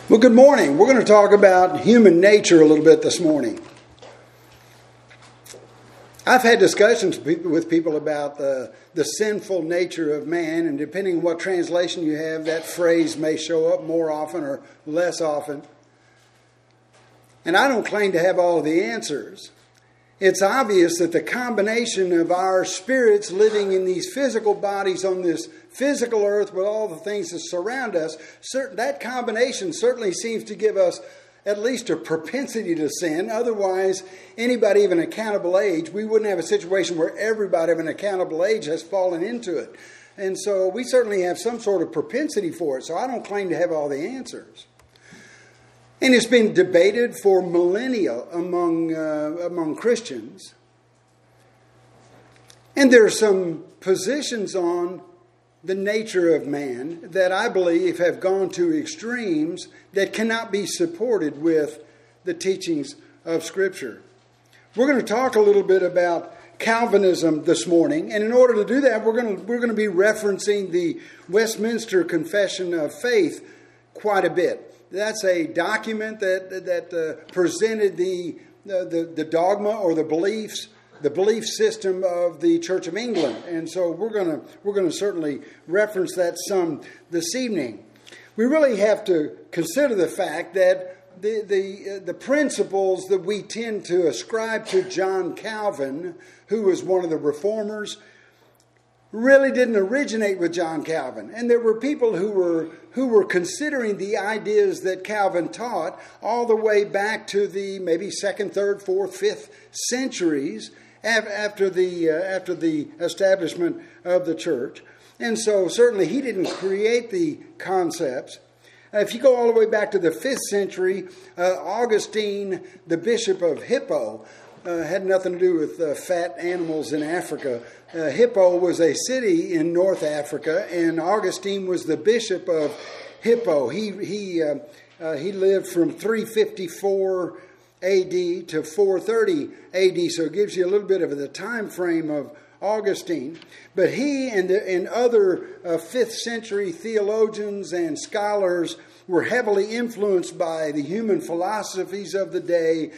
Well, good morning. We're going to talk about human nature a little bit this morning. I've had discussions with people about the sinful nature of man, and depending on what translation you have, that phrase may show up more often or less often. And I don't claim to have all of the answers. It's obvious that the combination of our spirits living in these physical bodies on this physical earth with all the things that surround us, that combination certainly seems to give us at least a propensity to sin. Otherwise, anybody of an accountable age, we wouldn't have a situation where everybody of an accountable age has fallen into it. And so we certainly have some sort of propensity for it. So I don't claim to have all the answers. And it's been debated for millennia among Christians. And there are some positions on the nature of man that I believe have gone to extremes that cannot be supported with the teachings of Scripture. We're going to talk a little bit about Calvinism this morning, and in order to do that, we're going to be referencing the Westminster Confession of Faith quite a bit. That's a document that presented the dogma or the belief system of the Church of England, and so we're going to certainly reference that some this evening. We really have to consider the fact that the principles that we tend to ascribe to John Calvin, who was one of the reformers, really didn't originate with John Calvin. And there were people who were considering the ideas that Calvin taught all the way back to the maybe 2nd, 3rd, 4th, 5th centuries after the establishment of the church. And so certainly he didn't create the concepts. If you go all the way back to the 5th century, Augustine, the Bishop of Hippo, had nothing to do with fat animals in Africa. Hippo was a city in North Africa, and Augustine was the bishop of Hippo. He lived from 354 A.D. to 430 A.D., so it gives you a little bit of the time frame of Augustine. But he and other 5th century theologians and scholars were heavily influenced by the human philosophies of the day.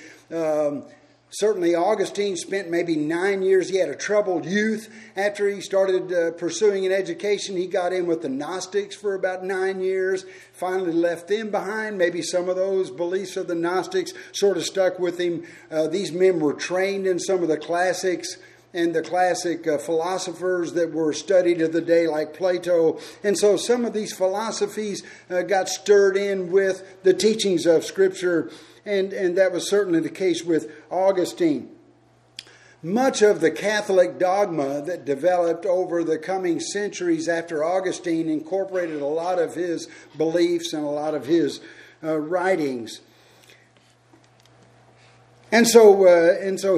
Certainly Augustine spent maybe 9 years. He had a troubled youth. After he started pursuing an education, he got in with the Gnostics for about 9 years, finally left them behind. Maybe some of those beliefs of the Gnostics sort of stuck with him. These men were trained in some of the classics and the classic philosophers that were studied of the day, like Plato. And so some of these philosophies got stirred in with the teachings of Scripture, and that was certainly the case with Augustine. Much of the Catholic dogma that developed over the coming centuries after Augustine incorporated a lot of his beliefs and a lot of his writings. And so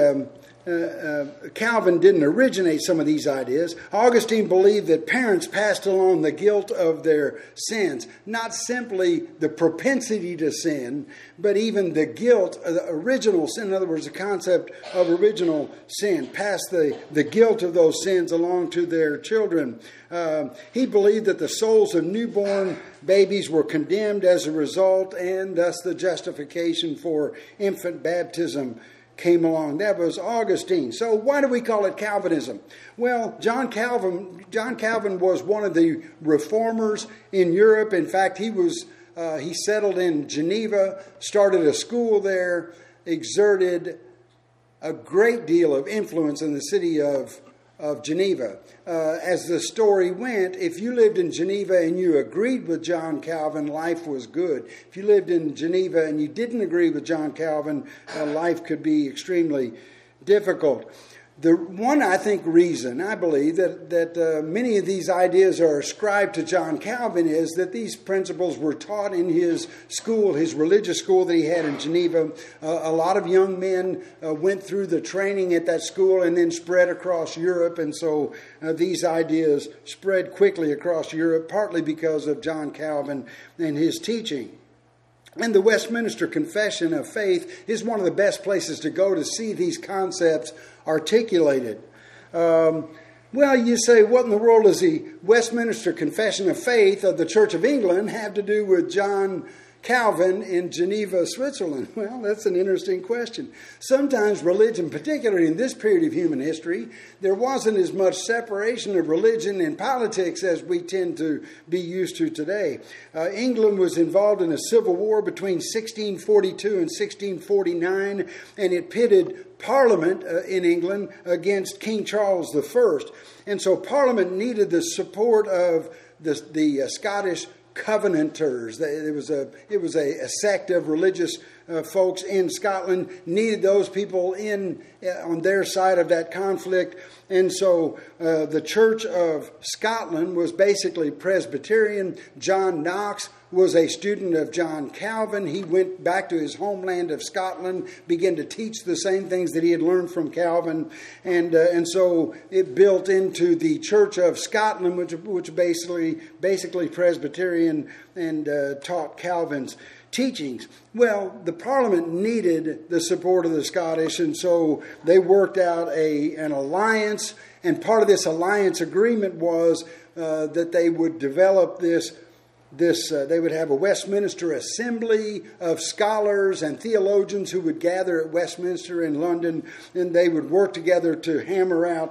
Calvin didn't originate some of these ideas. Augustine believed that parents passed along the guilt of their sins, not simply the propensity to sin, but even the guilt of the original sin. In other words, the concept of original sin, passed the guilt of those sins along to their children. He believed that the souls of newborn babies were condemned as a result, and thus the justification for infant baptism came along. That was Augustine. So why do we call it Calvinism? Well, John Calvin was one of the reformers in Europe. In fact, he settled in Geneva, started a school there, exerted a great deal of influence in the city of Geneva. As the story went, if you lived in Geneva and you agreed with John Calvin, life was good. If you lived in Geneva and you didn't agree with John Calvin, life could be extremely difficult. The one, I think, reason I believe that many of these ideas are ascribed to John Calvin is that these principles were taught in his school, his religious school that he had in Geneva. A lot of young men went through the training at that school and then spread across Europe. And so these ideas spread quickly across Europe, partly because of John Calvin and his teaching. And the Westminster Confession of Faith is one of the best places to go to see these concepts articulated. Well, you say, what in the world does the Westminster Confession of Faith of the Church of England have to do with John Calvin in Geneva, Switzerland? Well, that's an interesting question. Sometimes religion, particularly in this period of human history, there wasn't as much separation of religion and politics as we tend to be used to today. England was involved in a civil war between 1642 and 1649, and it pitted Parliament in England against King Charles I. And so Parliament needed the support of the Scottish Covenanters. It was a sect of religious folks in Scotland, needed those people on their side of that conflict. And so the Church of Scotland was basically Presbyterian. John Knox was a student of John Calvin. He went back to his homeland of Scotland, began to teach the same things that he had learned from Calvin, and so it built into the Church of Scotland, which basically Presbyterian, and taught Calvin's teachings. Well, the Parliament needed the support of the Scottish, and so they worked out an alliance, and part of this alliance agreement was that they would develop they would have a Westminster Assembly of scholars and theologians who would gather at Westminster in London, and they would work together to hammer out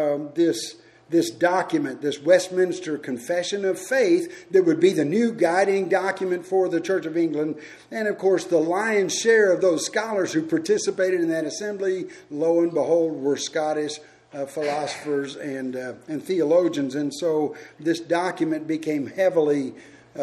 this document, this Westminster Confession of Faith, that would be the new guiding document for the Church of England. And of course, the lion's share of those scholars who participated in that assembly, lo and behold, were Scottish philosophers and theologians. And so this document became heavily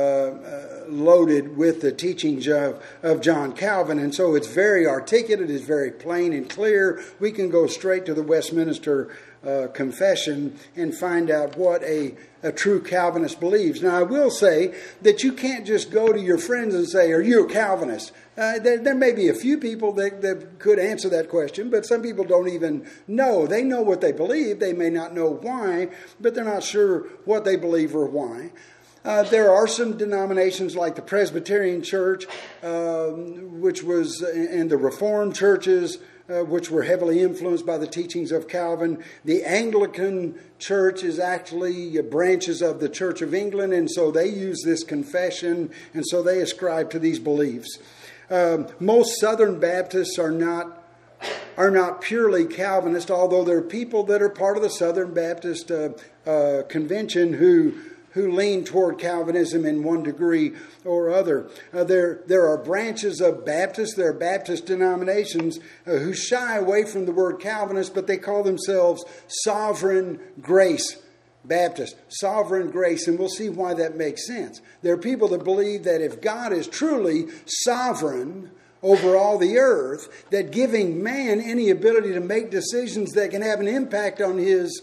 loaded with the teachings of John Calvin. And so it's very articulate, it's very plain and clear. We can go straight to the Westminster Confession and find out what a true Calvinist believes. Now, I will say that you can't just go to your friends and say, "Are you a Calvinist?" There may be a few people that could answer that question, but some people don't even know. They know what they believe. They may not know why, but they're not sure what they believe or why. There are some denominations like the Presbyterian Church, which was, and the Reformed churches, which were heavily influenced by the teachings of Calvin. The Anglican Church is actually branches of the Church of England, and so they use this confession, and so they ascribe to these beliefs. Most Southern Baptists are not purely Calvinist, although there are people that are part of the Southern Baptist Convention who lean toward Calvinism in one degree or other. There are branches of Baptists, there are Baptist denominations who shy away from the word Calvinist, but they call themselves Sovereign Grace Baptist. Sovereign grace, and we'll see why that makes sense. There are people that believe that if God is truly sovereign over all the earth, that giving man any ability to make decisions that can have an impact on his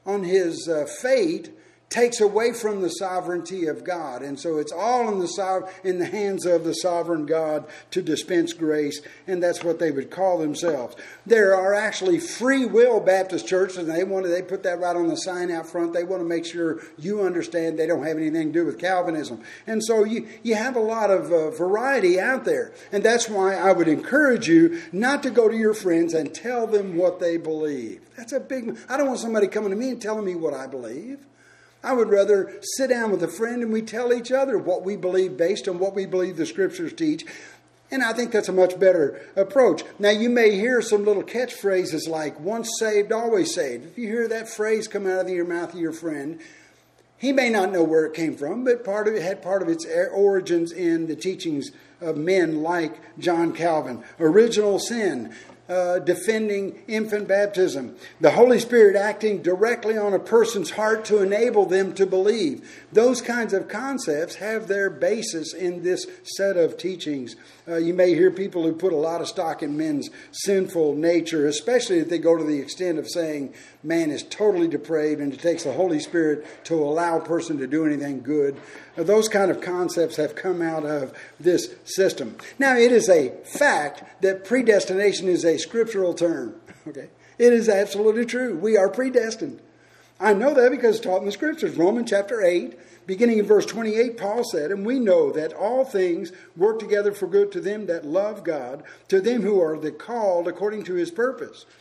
fate takes away from the sovereignty of God. And so it's all in the hands of the sovereign God to dispense grace, and that's what they would call themselves. There are actually free will Baptist churches, and they put that right on the sign out front. They want to make sure you understand they don't have anything to do with Calvinism. And so you have a lot of variety out there. And that's why I would encourage you not to go to your friends and tell them what they believe. I don't want somebody coming to me and telling me what I believe. I would rather sit down with a friend and we tell each other what we believe based on what we believe the Scriptures teach. And I think that's a much better approach. Now, you may hear some little catchphrases like, once saved, always saved. If you hear that phrase come out of your mouth of your friend, he may not know where it came from, but it had part of its origins in the teachings of men like John Calvin. Original sin. Defending infant baptism. The Holy Spirit acting directly on a person's heart to enable them to believe. Those kinds of concepts have their basis in this set of teachings. You may hear people who put a lot of stock in men's sinful nature, especially if they go to the extent of saying man is totally depraved and it takes the Holy Spirit to allow a person to do anything good. Those kind of concepts have come out of this system. Now, it is a fact that predestination is a scriptural term. Okay, it is absolutely true. We are predestined. I know that because it's taught in the Scriptures. Romans chapter 8, beginning in verse 28, Paul said, "And we know that all things work together for good to them that love God, to them who are the called according to his purpose.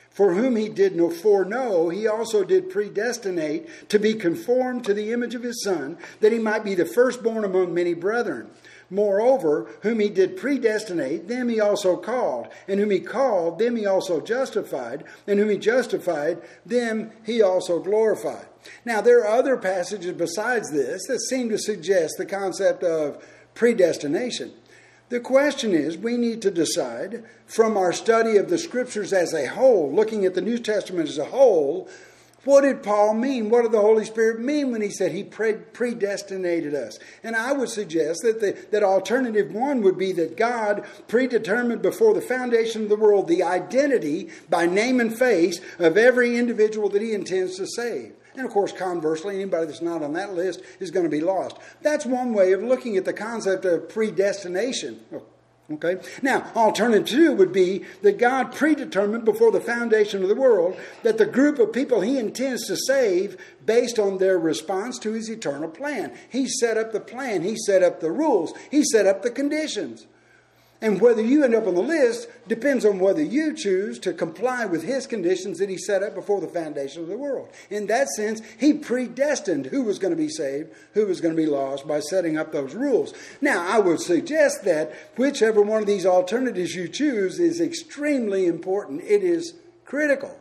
For whom he did foreknow, he also did predestinate to be conformed to the image of his Son, that he might be the firstborn among many brethren. Moreover, whom he did predestinate, them he also called. And whom he called, them he also justified. And whom he justified, them he also glorified. Now, there are other passages besides this that seem to suggest the concept of predestination. The question is, we need to decide from our study of the Scriptures as a whole, looking at the New Testament as a whole, what did Paul mean? What did the Holy Spirit mean when he said he predestinated us? And I would suggest that alternative one would be that God predetermined before the foundation of the world the identity by name and face of every individual that he intends to save. And of course, conversely, anybody that's not on that list is going to be lost. That's one way of looking at the concept of predestination. Okay. Now, alternative two would be that God predetermined before the foundation of the world that the group of people he intends to save based on their response to his eternal plan. He set up the plan. He set up the rules. He set up the conditions. And whether you end up on the list depends on whether you choose to comply with his conditions that he set up before the foundation of the world. In that sense, he predestined who was going to be saved, who was going to be lost by setting up those rules. Now, I would suggest that whichever one of these alternatives you choose is extremely important. It is critical.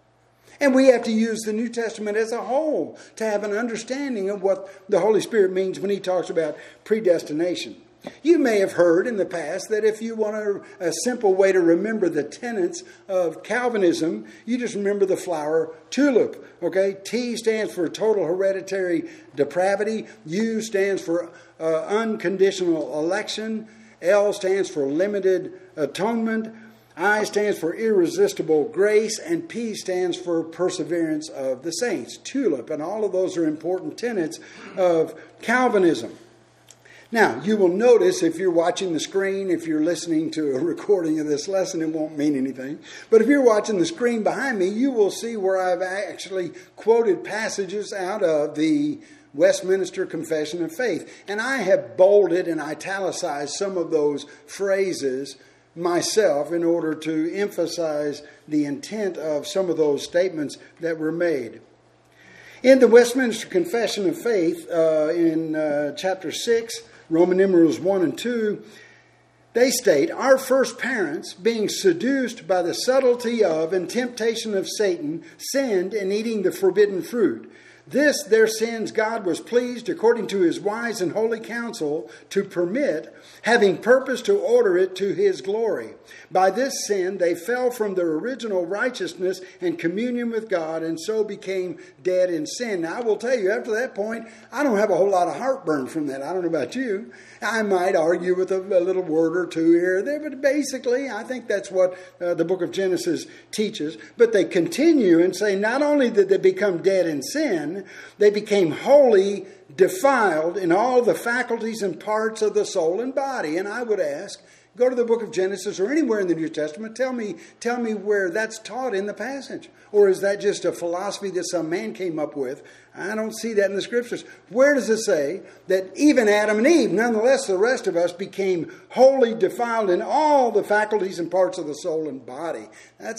And we have to use the New Testament as a whole to have an understanding of what the Holy Spirit means when he talks about predestination. You may have heard in the past that if you want a simple way to remember the tenets of Calvinism, you just remember the flower tulip. Okay, T stands for total hereditary depravity. U stands for unconditional election. L stands for limited atonement. I stands for irresistible grace, and P stands for perseverance of the saints. Tulip, and all of those are important tenets of Calvinism. Now, you will notice if you're watching the screen, if you're listening to a recording of this lesson, it won't mean anything. But if you're watching the screen behind me, you will see where I've actually quoted passages out of the Westminster Confession of Faith. And I have bolded and italicized some of those phrases myself in order to emphasize the intent of some of those statements that were made. In the Westminster Confession of Faith, in chapter 6, Roman numerals 1 and 2, they state, "Our first parents, being seduced by the subtlety of and temptation of Satan, sinned in eating the forbidden fruit. This, their sins, God was pleased, according to his wise and holy counsel, to permit, having purpose to order it to his glory. By this sin, they fell from their original righteousness and communion with God, and so became dead in sin." Now, I will tell you, after that point, I don't have a whole lot of heartburn from that. I don't know about you. I might argue with a little word or two here or there, but basically, I think that's what the book of Genesis teaches. But they continue and say, not only did they become dead in sin, they became wholly defiled in all the faculties and parts of the soul and body. And I would ask, go to the book of Genesis or anywhere in the New Testament, tell me where that's taught in the passage. Or is that just a philosophy that some man came up with? I don't see that in the Scriptures. Where does it say that even Adam and Eve, nonetheless the rest of us, became wholly defiled in all the faculties and parts of the soul and body? That's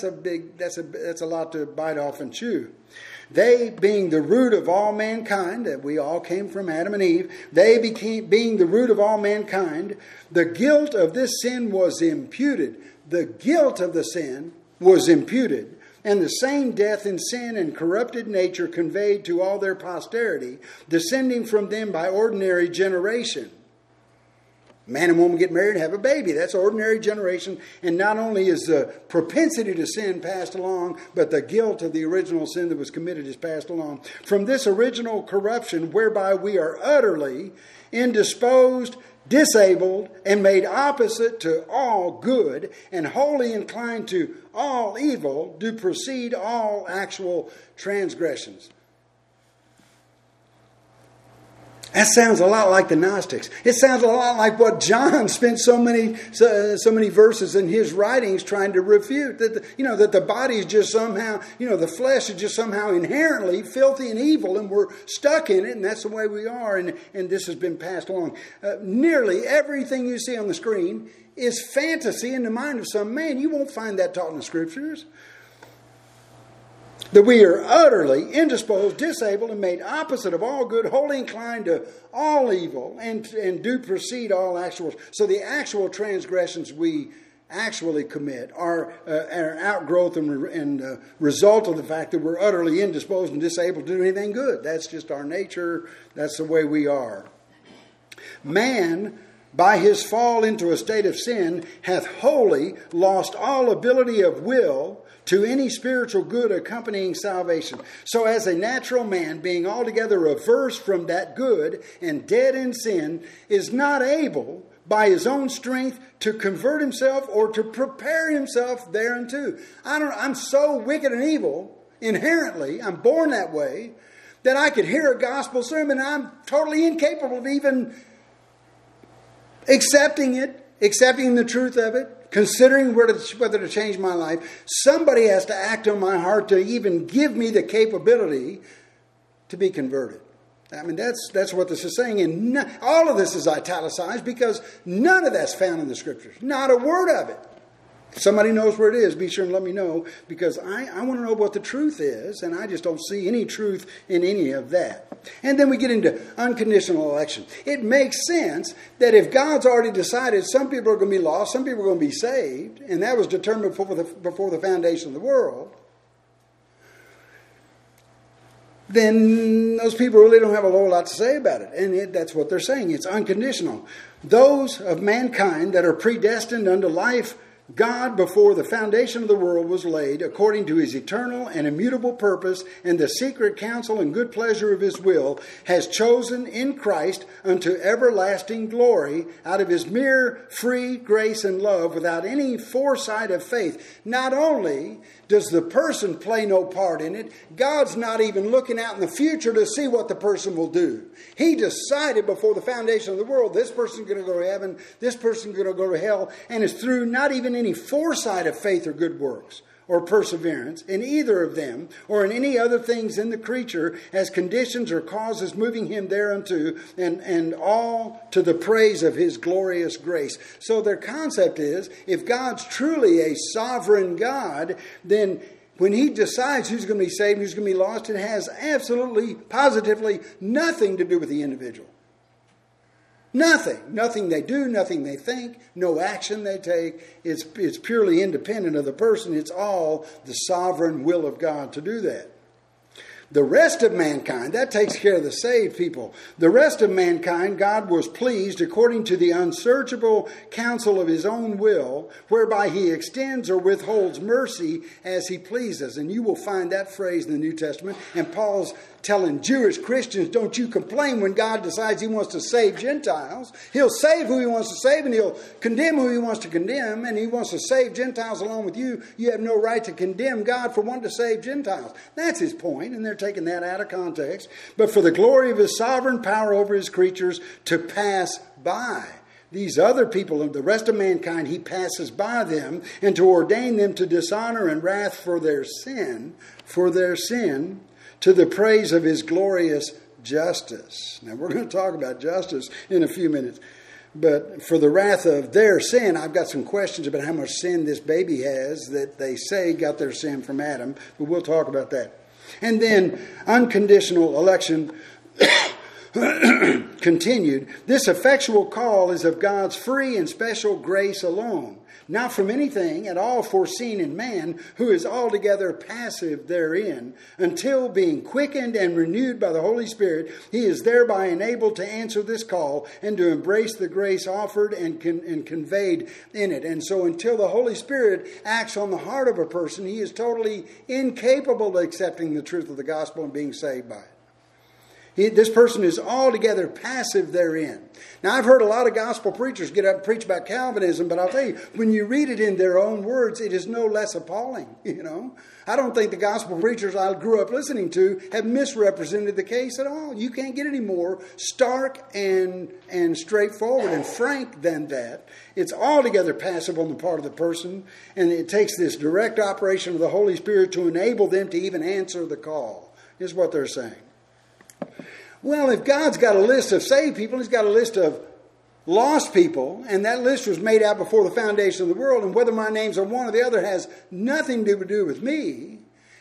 a lot to bite off and chew. They, being the root of all mankind, that we all came from Adam and Eve, they being the root of all mankind, the guilt of this sin was imputed. The guilt of the sin was imputed. And the same death in sin and corrupted nature conveyed to all their posterity, descending from them by ordinary generation. Man and woman get married and have a baby. That's ordinary generation. And not only is the propensity to sin passed along, but the guilt of the original sin that was committed is passed along. From this original corruption, whereby we are utterly indisposed, disabled, and made opposite to all good, and wholly inclined to all evil, do proceed all actual transgressions. That sounds a lot like the Gnostics. It sounds a lot like what John spent so many verses in his writings trying to refute. That the body is just somehow, the flesh is just somehow inherently filthy and evil, and we're stuck in it, and that's the way we are, and this has been passed along. Nearly everything you see on the screen is fantasy in the mind of some man. You won't find that taught in the Scriptures. that we are utterly indisposed, disabled, and made opposite of all good, wholly inclined to all evil, and do proceed all actual. So the actual transgressions we actually commit are outgrowth and result of the fact that we're utterly indisposed and disabled to do anything good. That's just our nature. That's the way we are. Man, by his fall into a state of sin, hath wholly lost all ability of will to any spiritual good accompanying salvation. So as a natural man, being altogether averse from that good and dead in sin, is not able by his own strength to convert himself or to prepare himself thereunto. I'm so wicked and evil inherently, I'm born that way, that I could hear a gospel sermon and I'm totally incapable of even accepting it, accepting the truth of it, considering whether to change my life. Somebody has to act on my heart to even give me the capability to be converted. I mean, that's what this is saying. And all of this is italicized because none of that's found in the Scriptures. Not a word of it. If somebody knows where it is, be sure and let me know, because I want to know what the truth is, and I just don't see any truth in any of that. And then we get into unconditional election. It makes sense that if God's already decided some people are going to be lost, some people are going to be saved, and that was determined before the foundation of the world, then those people really don't have a whole lot to say about it. And that's what they're saying. It's unconditional. Those of mankind that are predestined unto life, God, before the foundation of the world was laid, according to his eternal and immutable purpose and the secret counsel and good pleasure of his will, has chosen in Christ unto everlasting glory out of his mere free grace and love, without any foresight of faith. Not only does the person play no part in it, God's not even looking out in the future to see what the person will do. He decided before the foundation of the world, this person's going to go to heaven, this person's going to go to hell, and it's through not even any foresight of faith or good works or perseverance in either of them or in any other things in the creature as conditions or causes moving him thereunto, and all to the praise of his glorious grace. So their concept is, if God's truly a sovereign God, then when he decides who's going to be saved and who's going to be lost, it has absolutely, positively nothing to do with the individual. Nothing. Nothing they do, nothing they think, no action they take. It's purely independent of the person. It's all the sovereign will of God to do that. The rest of mankind, that takes care of the saved people. The rest of mankind, God was pleased according to the unsearchable counsel of his own will, whereby he extends or withholds mercy as he pleases. And you will find that phrase in the New Testament. And Paul's telling Jewish Christians, don't you complain when God decides he wants to save Gentiles. He'll save who he wants to save, and he'll condemn who he wants to condemn, and he wants to save Gentiles along with you. You have no right to condemn God for wanting to save Gentiles. That's his point, and they're taking that out of context. But for the glory of his sovereign power over his creatures to pass by. These other people, the rest of mankind, he passes by them, and to ordain them to dishonor and wrath for their sin, to the praise of his glorious justice. Now, we're going to talk about justice in a few minutes. But for the wrath of their sin, I've got some questions about how much sin this baby has that they say got their sin from Adam. But we'll talk about that. And then unconditional election continued. This effectual call is of God's free and special grace alone, not from anything at all foreseen in man, who is altogether passive therein, until being quickened and renewed by the Holy Spirit, he is thereby enabled to answer this call and to embrace the grace offered and conveyed in it. And so until the Holy Spirit acts on the heart of a person, he is totally incapable of accepting the truth of the gospel and being saved by it. This person is altogether passive therein. Now, I've heard a lot of gospel preachers get up and preach about Calvinism, but I'll tell you, when you read it in their own words, it is no less appalling, I don't think the gospel preachers I grew up listening to have misrepresented the case at all. You can't get any more stark and straightforward and frank than that. It's altogether passive on the part of the person, and it takes this direct operation of the Holy Spirit to enable them to even answer the call, is what they're saying. Well, if God's got a list of saved people, he's got a list of lost people, and that list was made out before the foundation of the world, and whether my name's on one or the other has nothing to do with me,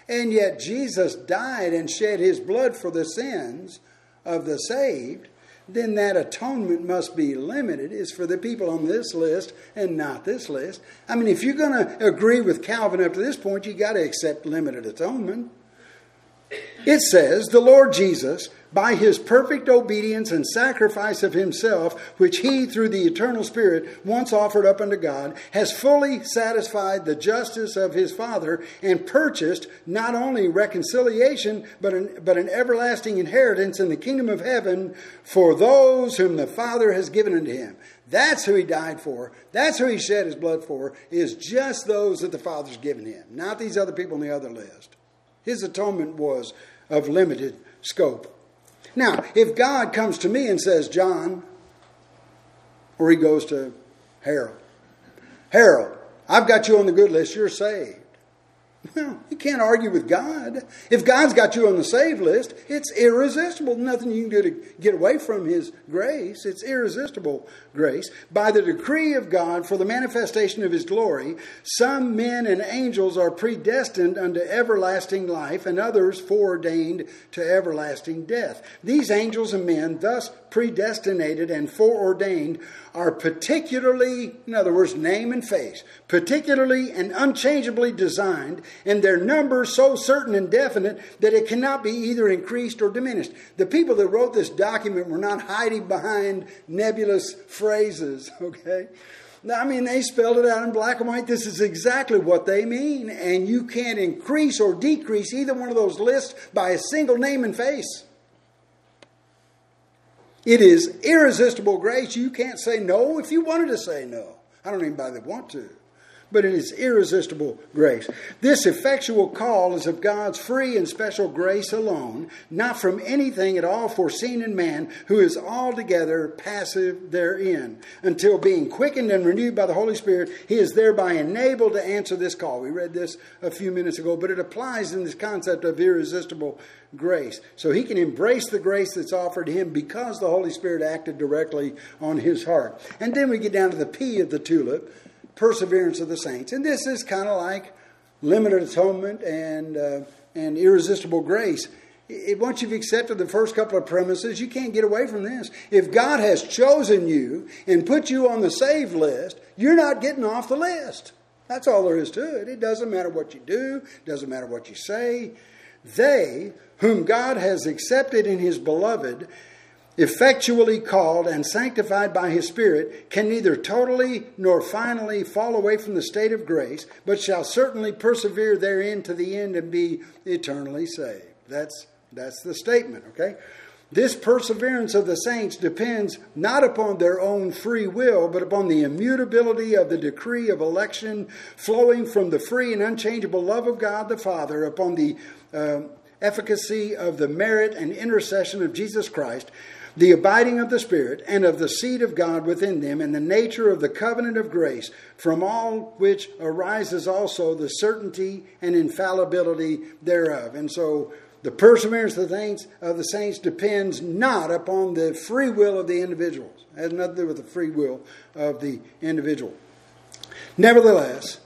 and yet Jesus died and shed his blood for the sins of the saved, then that atonement must be limited. It's for the people on this list and not this list. I mean, if you're going to agree with Calvin up to this point, you got to accept limited atonement. It says, the Lord Jesus, by his perfect obedience and sacrifice of himself, which he, through the eternal Spirit, once offered up unto God, has fully satisfied the justice of his Father and purchased not only reconciliation, but an everlasting inheritance in the kingdom of heaven for those whom the Father has given unto him. That's who he died for. That's who he shed his blood for, is just those that the Father's given him, not these other people on the other list. His atonement was of limited scope. Now, if God comes to me and says, John, or he goes to Harold, Harold, I've got you on the good list, you're saved. Well, you can't argue with God. If God's got you on the saved list, it's irresistible. Nothing you can do to get away from his grace. It's irresistible grace. By the decree of God for the manifestation of his glory, some men and angels are predestined unto everlasting life, and others foreordained to everlasting death. These angels and men, thus predestinated and foreordained, are particularly, in other words, name and face, particularly and unchangeably designed, and their number so certain and definite that it cannot be either increased or diminished. The people that wrote this document were not hiding behind nebulous phrases, okay? I mean, they spelled it out in black and white. This is exactly what they mean, and you can't increase or decrease either one of those lists by a single name and face. It is irresistible grace. You can't say no if you wanted to say no. I don't even bother want to. But it is irresistible grace. This effectual call is of God's free and special grace alone, not from anything at all foreseen in man, who is altogether passive therein. Until being quickened and renewed by the Holy Spirit, he is thereby enabled to answer this call. We read this a few minutes ago, but it applies in this concept of irresistible grace. So he can embrace the grace that's offered him because the Holy Spirit acted directly on his heart. And then we get down to the P of the tulip, perseverance of the saints. And this is kind of like limited atonement and irresistible grace. Once you've accepted the first couple of premises, you can't get away from this. If God has chosen you and put you on the saved list, you're not getting off the list. That's all there is to it. It doesn't matter what you do. It doesn't matter what you say. They, whom God has accepted in his beloved, effectually called and sanctified by his Spirit, can neither totally nor finally fall away from the state of grace, but shall certainly persevere therein to the end and be eternally saved. That's the statement, okay? This perseverance of the saints depends not upon their own free will, but upon the immutability of the decree of election flowing from the free and unchangeable love of God the Father, upon the efficacy of the merit and intercession of Jesus Christ, the abiding of the Spirit, and of the seed of God within them, and the nature of the covenant of grace, from all which arises also the certainty and infallibility thereof. And so the perseverance of the saints depends not upon the free will of the individuals. It has nothing to do with the free will of the individual. Nevertheless,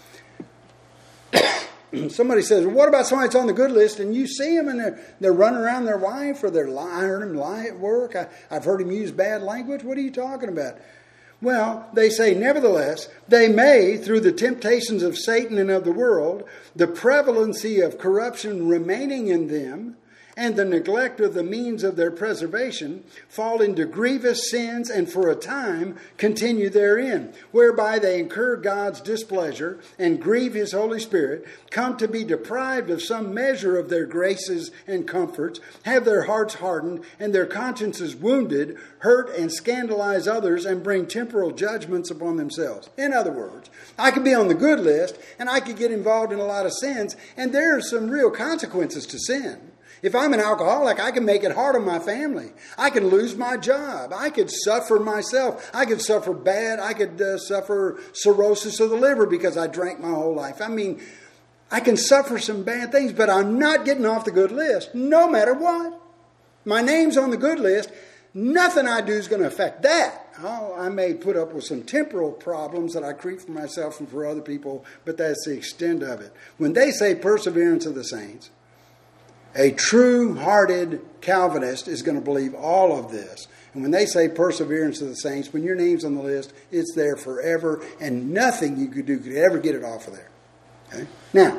somebody says, well, what about somebody that's on the good list and you see them and they're running around their wife, or I heard him lie at work. I've heard him use bad language. What are you talking about? Well, they say, nevertheless, they may, through the temptations of Satan and of the world, the prevalency of corruption remaining in them, and the neglect of the means of their preservation, fall into grievous sins and for a time continue therein, whereby they incur God's displeasure and grieve his Holy Spirit, come to be deprived of some measure of their graces and comforts, have their hearts hardened and their consciences wounded, hurt and scandalize others, and bring temporal judgments upon themselves. In other words, I could be on the good list and I could get involved in a lot of sins, and there are some real consequences to sin. If I'm an alcoholic, I can make it hard on my family. I can lose my job. I could suffer myself. I could suffer bad. I could suffer cirrhosis of the liver because I drank my whole life. I mean, I can suffer some bad things, but I'm not getting off the good list, no matter what. My name's on the good list. Nothing I do is going to affect that. Oh, I may put up with some temporal problems that I create for myself and for other people, but that's the extent of it. When they say perseverance of the saints, a true-hearted Calvinist is going to believe all of this. And when they say perseverance of the saints, when your name's on the list, it's there forever, and nothing you could do could ever get it off of there. Okay? Now,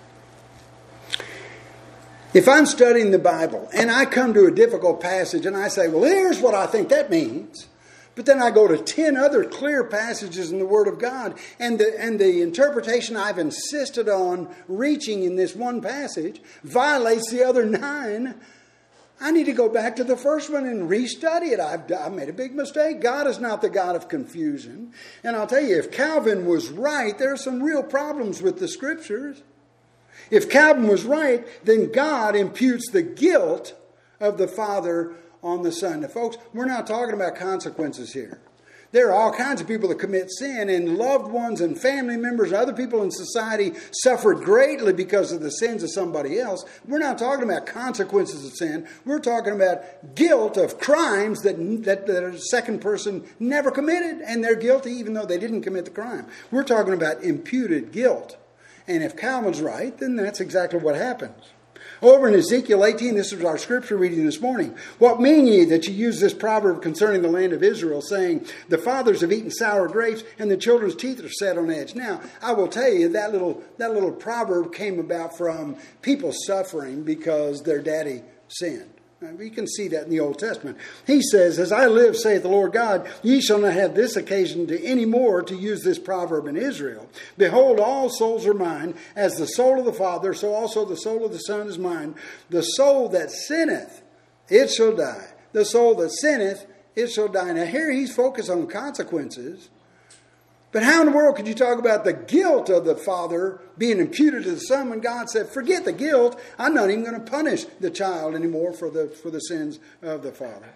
if I'm studying the Bible and I come to a difficult passage and I say, well, here's what I think that means, but then I go to 10 other clear passages in the Word of God, and the interpretation I've insisted on reaching in this one passage violates the other 9, I need to go back to the first one and restudy it. I've made a big mistake. God is not the God of confusion. And I'll tell you, if Calvin was right, there are some real problems with the Scriptures. If Calvin was right, then God imputes the guilt of the Father on the Son. Now, folks, we're not talking about consequences here. There are all kinds of people that commit sin, and loved ones and family members and other people in society suffer greatly because of the sins of somebody else. We're not talking about consequences of sin. We're talking about guilt of crimes that a second person never committed, and they're guilty even though they didn't commit the crime. We're talking about imputed guilt. And if Calvin's right, then that's exactly what happens. Over in Ezekiel 18, this is our scripture reading this morning. What mean ye that you use this proverb concerning the land of Israel, saying, the fathers have eaten sour grapes, and the children's teeth are set on edge? Now, I will tell you, that little proverb came about from people suffering because their daddy sinned. We can see that in the Old Testament. He says, as I live, saith the Lord God, ye shall not have this occasion to any more to use this proverb in Israel. Behold, all souls are mine, as the soul of the Father, so also the soul of the Son is mine. The soul that sinneth, it shall die. The soul that sinneth, it shall die. Now here he's focused on consequences. But how in the world could you talk about the guilt of the Father being imputed to the Son when God said, forget the guilt, I'm not even going to punish the child anymore for the sins of the Father?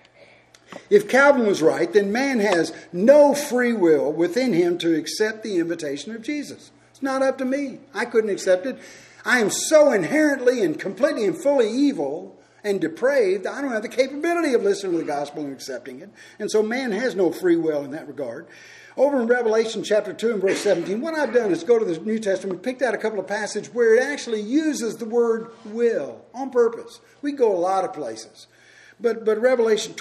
If Calvin was right, then man has no free will within him to accept the invitation of Jesus. It's not up to me. I couldn't accept it. I am so inherently and completely and fully evil and depraved, I don't have the capability of listening to the gospel and accepting it. And so man has no free will in that regard. Over in Revelation chapter 2 and verse 17, what I've done is go to the New Testament, picked out a couple of passages where it actually uses the word will on purpose. We go a lot of places. But Revelation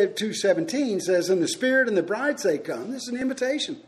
22:17 says, and the Spirit and the bride say, come. This is an invitation.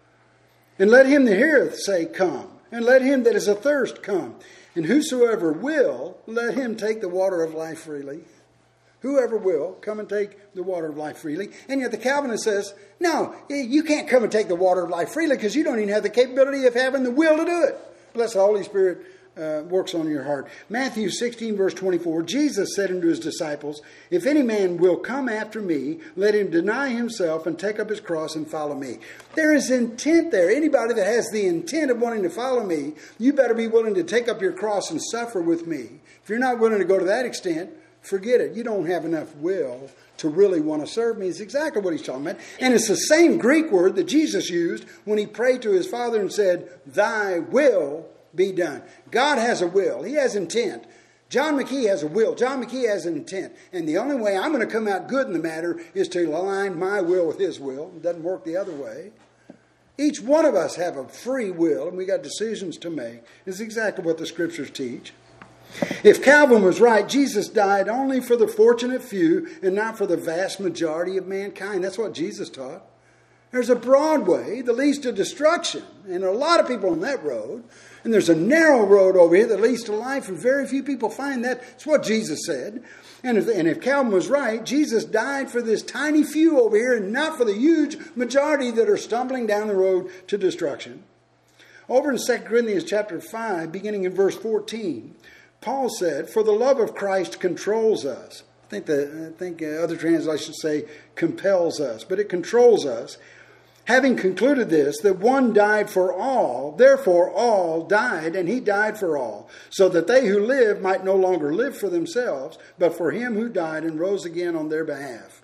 And let him that heareth say, come. And let him that is athirst come. And whosoever will, let him take the water of life freely. Whoever will, come and take the water of life freely. And yet the Calvinist says, no, you can't come and take the water of life freely because you don't even have the capability of having the will to do it. Unless the Holy Spirit works on your heart. Matthew 16 verse 24, Jesus said unto his disciples, if any man will come after me, let him deny himself and take up his cross and follow me. There is intent there. Anybody that has the intent of wanting to follow me, you better be willing to take up your cross and suffer with me. If you're not willing to go to that extent, forget it. You don't have enough will to really want to serve me. It's exactly what he's talking about. And it's the same Greek word that Jesus used when he prayed to his Father and said, thy will be done. God has a will. He has intent. John McKee has a will. John McKee has an intent. And the only way I'm going to come out good in the matter is to align my will with his will. It doesn't work the other way. Each one of us have a free will, and we got decisions to make. It's exactly what the Scriptures teach. If Calvin was right, Jesus died only for the fortunate few and not for the vast majority of mankind. That's what Jesus taught. There's a broad way that leads to destruction, and there are a lot of people on that road. And there's a narrow road over here that leads to life, and very few people find that. It's what Jesus said. And if Calvin was right, Jesus died for this tiny few over here and not for the huge majority that are stumbling down the road to destruction. Over in 2 Corinthians chapter 5, beginning in verse 14, Paul said, for the love of Christ controls us. I think other translations say compels us, but it controls us. Having concluded this, that one died for all, therefore all died, and he died for all, so that they who live might no longer live for themselves, but for him who died and rose again on their behalf.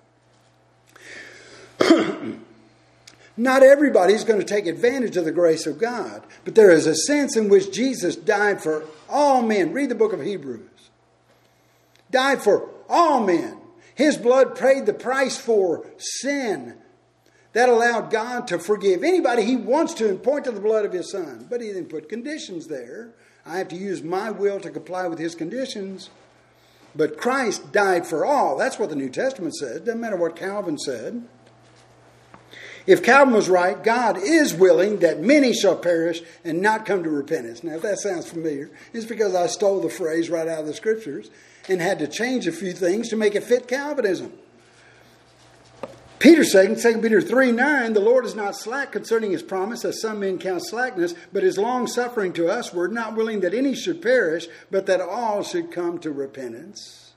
Not everybody is going to take advantage of the grace of God, but there is a sense in which Jesus died for all men. Read the book of Hebrews. Died for all men. His blood paid the price for sin. That allowed God to forgive anybody He wants to and point to the blood of His Son. But He didn't put conditions there. I have to use my will to comply with His conditions. But Christ died for all. That's what the New Testament says. Doesn't matter what Calvin said. If Calvin was right, God is willing that many shall perish and not come to repentance. Now, if that sounds familiar, it's because I stole the phrase right out of the Scriptures and had to change a few things to make it fit Calvinism. Peter said, 2 Peter 3:9, the Lord is not slack concerning His promise, as some men count slackness, but is long-suffering to us. We're not willing that any should perish, but that all should come to repentance.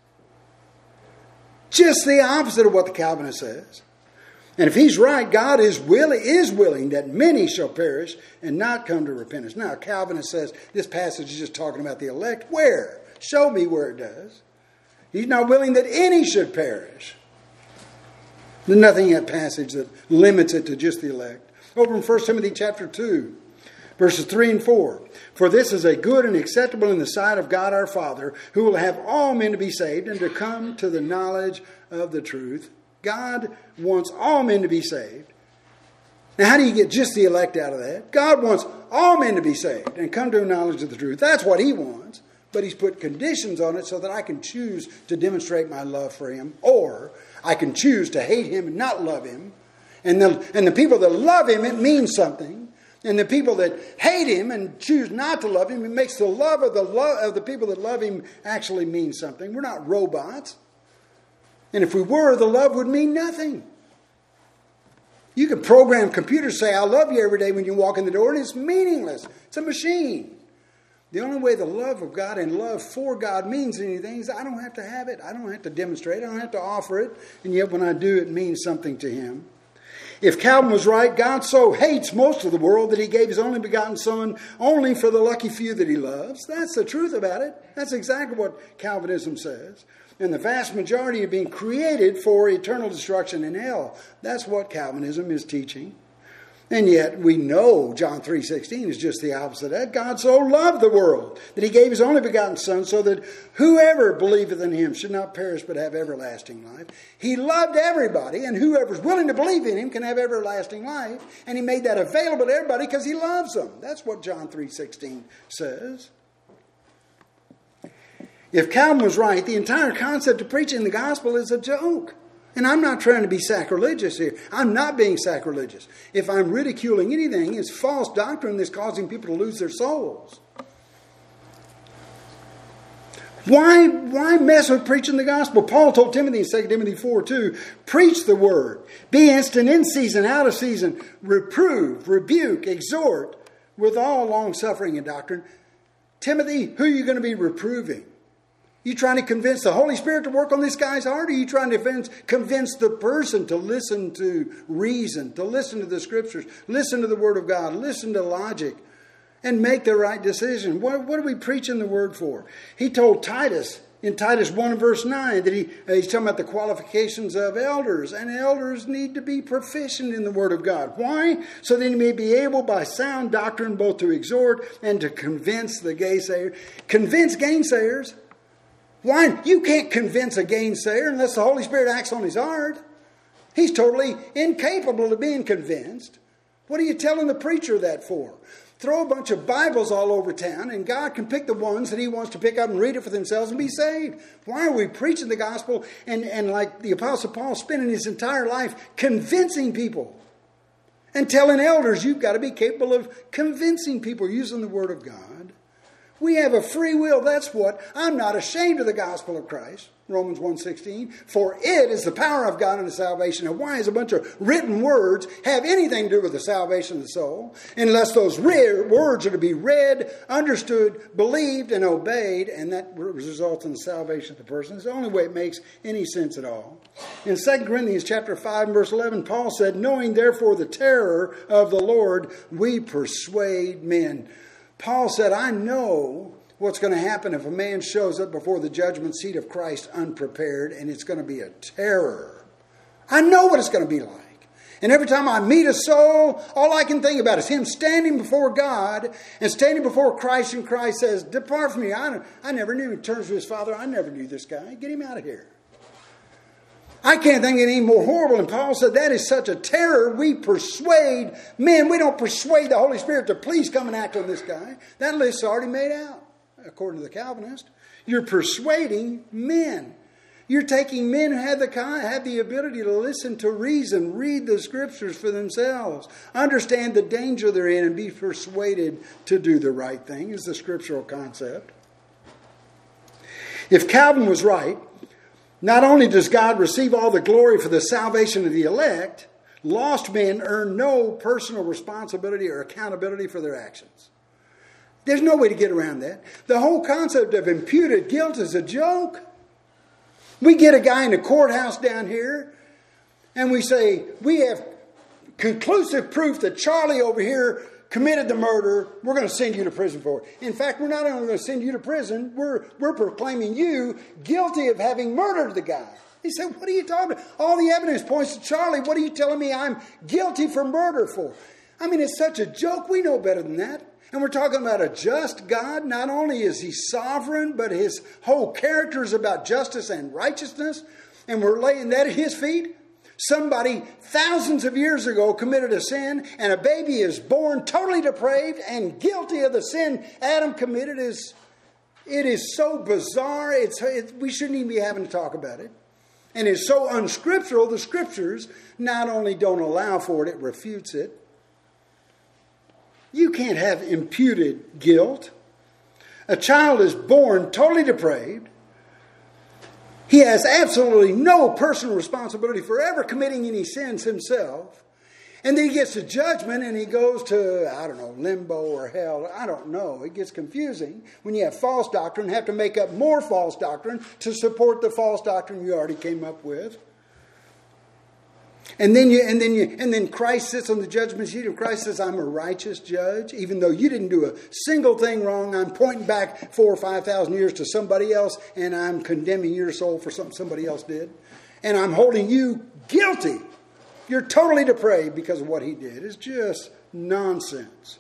Just the opposite of what the Calvinist says. And if he's right, God is willing that many shall perish and not come to repentance. Now, Calvinist says this passage is just talking about the elect. Where? Show me where it does. He's not willing that any should perish. There's nothing in that passage that limits it to just the elect. Over in 1 Timothy chapter 2, verses 3 and 4. For this is a good and acceptable in the sight of God our Father, who will have all men to be saved and to come to the knowledge of the truth. God wants all men to be saved. Now, how do you get just the elect out of that? God wants all men to be saved and come to a knowledge of the truth. That's what He wants. But He's put conditions on it so that I can choose to demonstrate my love for Him, or I can choose to hate Him and not love Him. And the people that love Him, it means something. And the people that hate Him and choose not to love Him, it makes the love of the people that love Him actually mean something. We're not robots. And if we were, the love would mean nothing. You can program computers say, I love you every day when you walk in the door, and it's meaningless. It's a machine. The only way the love of God and love for God means anything is I don't have to have it. I don't have to demonstrate it. I don't have to offer it. And yet when I do, it means something to Him. If Calvin was right, God so hates most of the world that He gave His only begotten Son only for the lucky few that He loves. That's the truth about it. That's exactly what Calvinism says. And the vast majority are being created for eternal destruction in hell. That's what Calvinism is teaching. And yet we know John 3:16 is just the opposite of that. God so loved the world that He gave His only begotten Son so that whoever believeth in Him should not perish but have everlasting life. He loved everybody, and whoever's willing to believe in Him can have everlasting life. And He made that available to everybody because He loves them. That's what John 3:16 says. If Calvin was right, the entire concept of preaching the gospel is a joke. And I'm not trying to be sacrilegious here. I'm not being sacrilegious. If I'm ridiculing anything, it's false doctrine that's causing people to lose their souls. Why mess with preaching the gospel? Paul told Timothy in 2 Timothy 4:2, preach the word. Be instant in season, out of season. Reprove, rebuke, exhort with all long suffering and doctrine. Timothy, who are you going to be reproving? You trying to convince the Holy Spirit to work on this guy's heart? Or are you trying to convince the person to listen to reason, to listen to the Scriptures, listen to the Word of God, listen to logic, and make the right decision? What are we preaching the Word for? He told Titus in Titus 1 verse 9 that he's talking about the qualifications of elders. And elders need to be proficient in the Word of God. Why? So that he may be able by sound doctrine both to exhort and to convince the gainsayers. Convince gainsayers. Why? You can't convince a gainsayer unless the Holy Spirit acts on his heart. He's totally incapable of being convinced. What are you telling the preacher that for? Throw a bunch of Bibles all over town and God can pick the ones that He wants to pick up and read it for themselves and be saved. Why are we preaching the gospel and like the Apostle Paul spending his entire life convincing people and telling elders you've got to be capable of convincing people using the Word of God? We have a free will. That's what. I'm not ashamed of the gospel of Christ. Romans 1:16. For it is the power of God unto salvation. Now, why does a bunch of written words have anything to do with the salvation of the soul? Unless those words are to be read, understood, believed, and obeyed. And that results in the salvation of the person. It's the only way it makes any sense at all. In 2 Corinthians chapter 5 and verse 11, Paul said, knowing therefore the terror of the Lord, we persuade men. Paul said, I know what's going to happen if a man shows up before the judgment seat of Christ unprepared, and it's going to be a terror. I know what it's going to be like. And every time I meet a soul, all I can think about is him standing before God and standing before Christ, and Christ says, depart from me. I never knew. He turns to his father, I never knew this guy. Get him out of here. I can't think of any more horrible. And Paul said that is such a terror. We persuade men. We don't persuade the Holy Spirit to please come and act on this guy. That list's already made out, according to the Calvinist. You're persuading men. You're taking men who have the ability to listen to reason, read the Scriptures for themselves, understand the danger they're in, and be persuaded to do the right thing, is the scriptural concept. If Calvin was right, not only does God receive all the glory for the salvation of the elect, lost men earn no personal responsibility or accountability for their actions. There's no way to get around that. The whole concept of imputed guilt is a joke. We get a guy in the courthouse down here, and we say, we have conclusive proof that Charlie over here committed the murder. We're going to send you to prison for it. In fact, we're not only going to send you to prison, we're proclaiming you guilty of having murdered the guy. He said, what are you talking about? All the evidence points to Charlie. What are you telling me I'm guilty for murder for? I mean, it's such a joke. We know better than that. And we're talking about a just God. Not only is he sovereign, but his whole character is about justice and righteousness. And we're laying that at his feet. Somebody thousands of years ago committed a sin, and a baby is born totally depraved and guilty of the sin Adam committed. It is so bizarre. We shouldn't even be having to talk about it. And it's so unscriptural. The Scriptures not only don't allow for it, it refutes it. You can't have imputed guilt. A child is born totally depraved. He has absolutely no personal responsibility for ever committing any sins himself. And then he gets to judgment and he goes to, I don't know, limbo or hell. I don't know. It gets confusing when you have false doctrine, have to make up more false doctrine to support the false doctrine you already came up with. And then Christ sits on the judgment seat and Christ says, I'm a righteous judge. Even though you didn't do a single thing wrong, I'm pointing back 4,000 or 5,000 years to somebody else, and I'm condemning your soul for something somebody else did. And I'm holding you guilty. You're totally depraved because of what he did. It's just nonsense.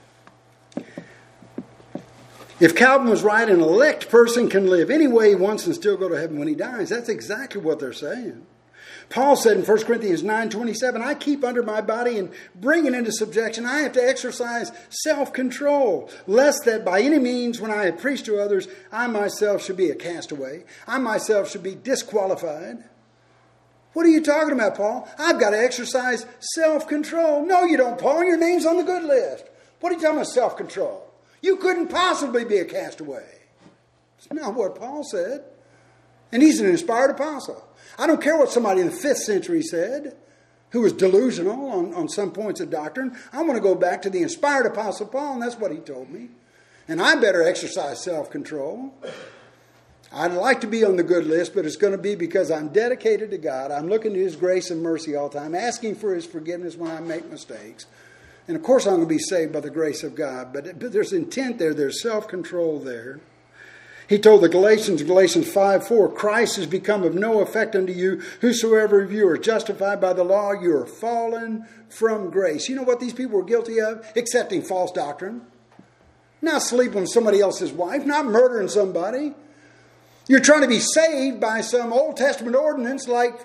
If Calvin was right, an elect person can live any way he wants and still go to heaven when he dies. That's exactly what they're saying. Paul said in 1 Corinthians 9:27, I keep under my body and bring it into subjection. I have to exercise self-control, lest that by any means when I have preached to others, I myself should be a castaway. I myself should be disqualified. What are you talking about, Paul? I've got to exercise self-control. No, you don't, Paul. Your name's on the good list. What are you talking about self-control? You couldn't possibly be a castaway. It's not what Paul said. And he's an inspired apostle. I don't care what somebody in the 5th century said, who was delusional on some points of doctrine. I want to go back to the inspired apostle Paul, and that's what he told me. And I better exercise self-control. I'd like to be on the good list, but it's going to be because I'm dedicated to God. I'm looking to his grace and mercy all the time, asking for his forgiveness when I make mistakes. And of course I'm going to be saved by the grace of God. But there's intent there. There's self-control there. He told the Galatians 5:4, Christ has become of no effect unto you. Whosoever of you are justified by the law, you are fallen from grace. You know what these people were guilty of? Accepting false doctrine. Not sleeping with somebody else's wife. Not murdering somebody. You're trying to be saved by some Old Testament ordinance like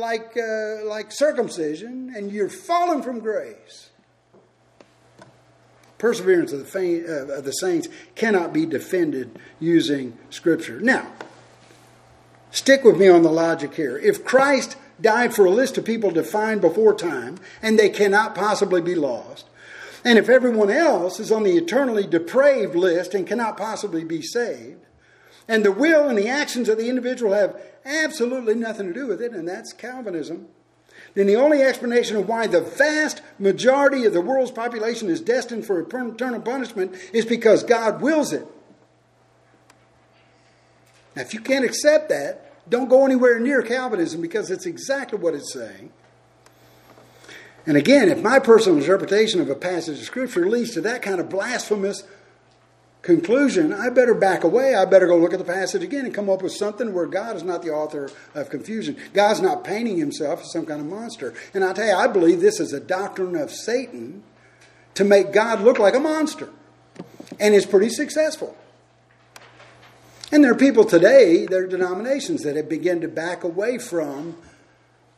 circumcision, and you're fallen from grace. Perseverance of the saints cannot be defended using Scripture. Now, stick with me on the logic here. If Christ died for a list of people defined before time, and they cannot possibly be lost, and if everyone else is on the eternally depraved list and cannot possibly be saved, and the will and the actions of the individual have absolutely nothing to do with it, and that's Calvinism, then the only explanation of why the vast majority of the world's population is destined for eternal punishment is because God wills it. Now, if you can't accept that, don't go anywhere near Calvinism because it's exactly what it's saying. And again, if my personal interpretation of a passage of Scripture leads to that kind of blasphemous conclusion, I better back away. I better go look at the passage again and come up with something where God is not the author of confusion. God's not painting himself as some kind of monster. And I tell you, I believe this is a doctrine of Satan to make God look like a monster. And it's pretty successful. And there are people today, there are denominations that have begun to back away from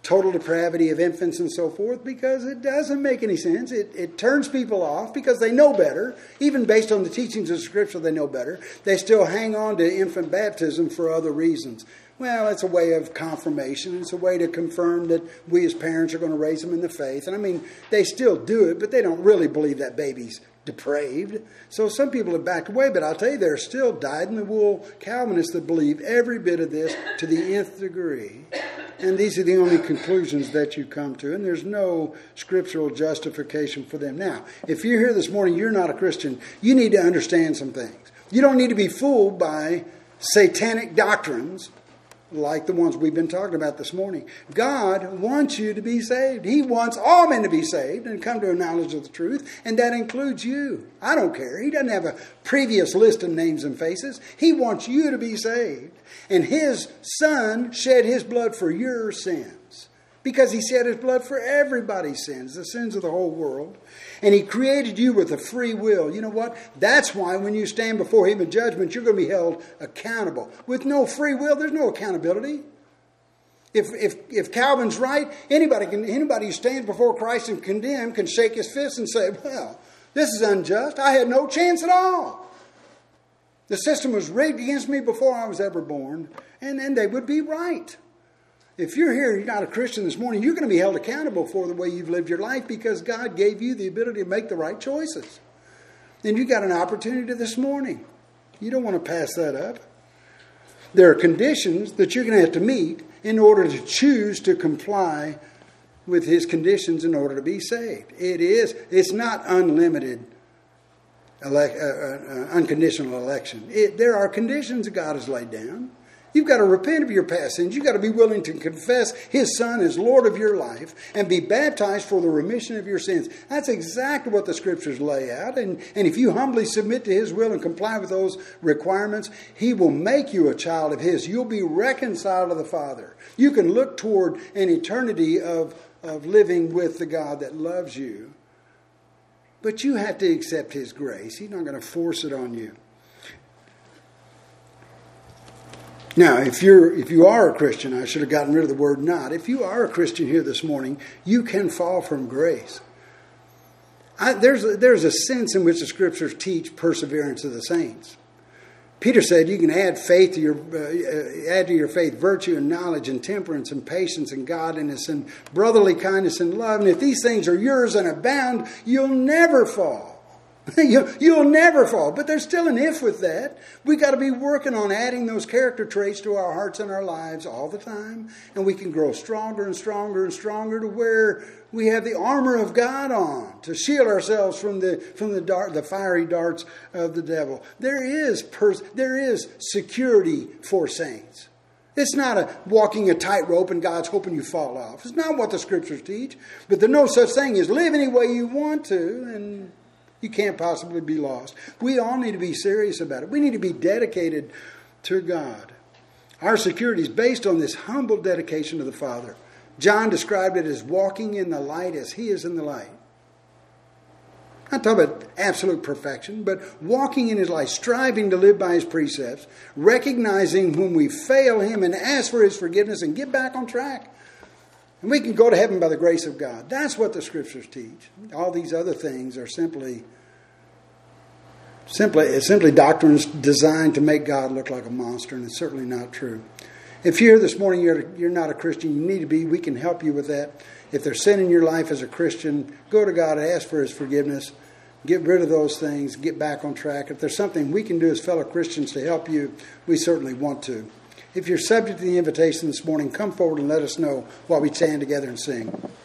total depravity of infants and so forth, because it doesn't make any sense. It turns people off because they know better. Even based on the teachings of Scripture, they know better. They still hang on to infant baptism for other reasons. Well, it's a way of confirmation. It's a way to confirm that we as parents are going to raise them in the faith. And I mean, they still do it, but they don't really believe that baby's depraved. So some people have backed away, but I'll tell you, there are still dyed-in-the-wool Calvinists that believe every bit of this to the nth degree. And these are the only conclusions that you come to, and there's no scriptural justification for them. Now, if you're here this morning, you're not a Christian, you need to understand some things. You don't need to be fooled by satanic doctrines like the ones we've been talking about this morning. God wants you to be saved. He wants all men to be saved and come to a knowledge of the truth, and that includes you. I don't care. He doesn't have a previous list of names and faces. He wants you to be saved. And His Son shed His blood for your sins, because He shed His blood for everybody's sins, the sins of the whole world. And He created you with a free will. You know what? That's why when you stand before Him in judgment, you're going to be held accountable. With no free will, there's no accountability. If Calvin's right, anybody who stands before Christ and condemned can shake his fist and say, well, this is unjust. I had no chance at all. The system was rigged against me before I was ever born. And then they would be right. If you're here, you're not a Christian this morning, you're going to be held accountable for the way you've lived your life, because God gave you the ability to make the right choices. And you got an opportunity this morning. You don't want to pass that up. There are conditions that you're going to have to meet in order to choose to comply with His conditions in order to be saved. It's not unlimited unconditional election. There are conditions that God has laid down. You've got to repent of your past sins. You've got to be willing to confess His Son as Lord of your life and be baptized for the remission of your sins. That's exactly what the Scriptures lay out. And if you humbly submit to His will and comply with those requirements, He will make you a child of His. You'll be reconciled to the Father. You can look toward an eternity of living with the God that loves you. But you have to accept His grace. He's not going to force it on you. Now, if you are a Christian, I should have gotten rid of the word not. If you are a Christian here this morning, you can fall from grace. There's a sense in which the Scriptures teach perseverance of the saints. Peter said you can add to your faith virtue and knowledge and temperance and patience and godliness and brotherly kindness and love. And if these things are yours and abound, you'll never fall. You'll never fall. But there's still an if with that. We got to be working on adding those character traits to our hearts and our lives all the time. And we can grow stronger and stronger and stronger to where we have the armor of God on to shield ourselves from the fiery darts of the devil. There is security for saints. It's not walking a tightrope and God's hoping you fall off. It's not what the Scriptures teach. But there's no such thing as live any way you want to, and you can't possibly be lost. We all need to be serious about it. We need to be dedicated to God. Our security is based on this humble dedication to the Father. John described it as walking in the light as He is in the light. I'm not talking about absolute perfection, but walking in His light, striving to live by His precepts, recognizing when we fail Him and ask for His forgiveness and get back on track. And we can go to heaven by the grace of God. That's what the Scriptures teach. All these other things are simply doctrines designed to make God look like a monster, and it's certainly not true. If you're here this morning, you're not a Christian, you need to be, we can help you with that. If there's sin in your life as a Christian, go to God and ask for His forgiveness. Get rid of those things, get back on track. If there's something we can do as fellow Christians to help you, we certainly want to. If you're subject to the invitation this morning, come forward and let us know while we stand together and sing.